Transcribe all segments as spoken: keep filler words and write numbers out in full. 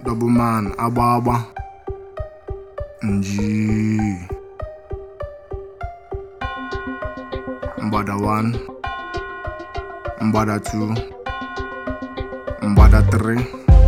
Double man, agba agba. Nji. Mbada one. Mbada two. Mbada three.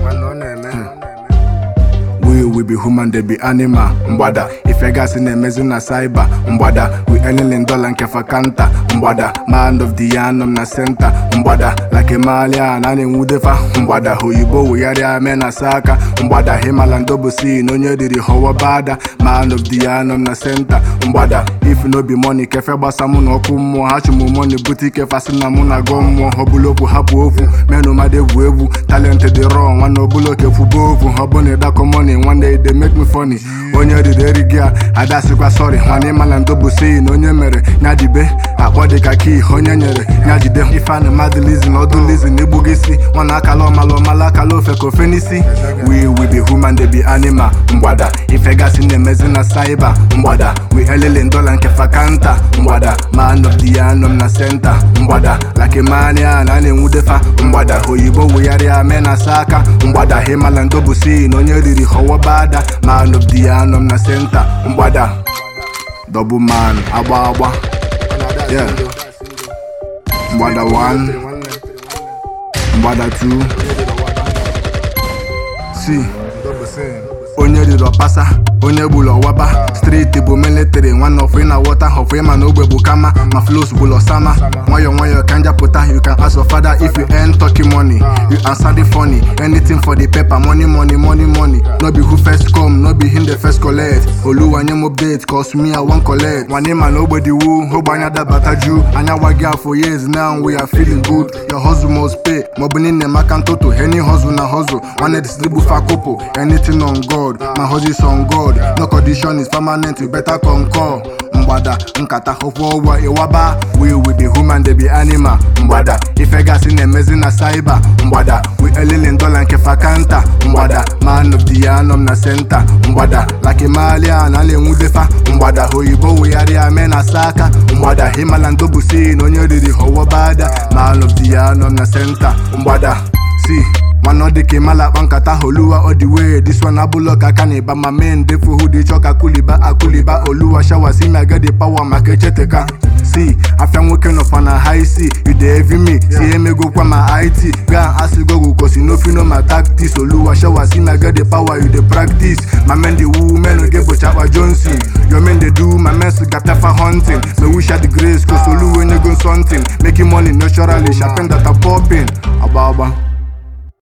We we be human, they be animal. Mbada, if I gas in a mezun na cyber. Mbada, we earning dollar and kefa kanta. Mbada, man of the anum na center. Mbada, like a Malian and in Wudefa. Mbada, who you bo we are mena saka. Mbada, Himalan double C, no nye did the hoa bada. Man of the anum na center. Mbada, if no be money, kefa basamun okumo. Hachumu money boutique fasina muna gomo. Hobulopu hapu ofu, menu made vuevu. Talented the wrong, one no bulo kefu bovu. Hobone dako money. One day they make me funny. Onye di deri gia, adasikwa sorry. One man and double say no nye mere. Nyajibe, akode kaki, onye nyere. Nyajide, if I mad listen or do listen, ibugisi. Wana kalo malo mala kalo feko fenisi. We we be human, they be animal. Mbwada, if I gas in the mezina cyber. Mbwada, we elele ndola nkefa kanta. Mbwada, man of the anum na center. Mbwada, like a mania nane wudefa. Mbwada, hoyibo we are mena saka. Mbwada, himalan double say no nye diri Wabada, man of the anum na center. Mbada, double man, agba agba. Yeah. Mbada one, Mbada two. See, onye di pasa, onye bulo waba. Street bu military, one of in a water, of him and obe bukama. My flows bulo sama. Moyo moyo kanja puta, you can ask your father if you earn talking money. You answer the funny, anything for the paper, money, money, money, money. No be who first come, no be him the first collect. Olu anyam update, cause me I want collect. One name and nobody woo, hope I da bataju. Anya wagya for years now, we are feeling good. Your hustle must pay, mobini ne makantoto. Any hustle na hustle, one of the slibu fakopo. Anything on God, my hustle is on God. No condition is permanent, you better concur. Mbada, nkata hofowa iwaba. We will be human, they be animal. Mbada, if I gas in a mezina cyber. Mbada, we elele dollar and kefa kanta. Mbada, man of the anum na center. Mbada, like a Malian and in Wudefa. Mbada, hoyibo we are mena saka. Mbada, Himalan double C, no nye didi hoa bada. Man of the anum na center. Mbada, see. Man no de kemala bankata holuwa all the way. This one abulo kakane ba my men defu who de choka kuliba akuliba oluwa shower see me get the power makecheteka. See, after working up on a high C, you dey heavy me. See me go kwa my I T. Go and ask you go cause you know you know my tactics. Oluwa shower see me get the power you dey practice. My men the women no get Bochawa Johnson. Your men they do my men so got for hunting. Me wish I the grace cause Oluwa when you go something. Making money naturally, sharpen that a popping. Ababa.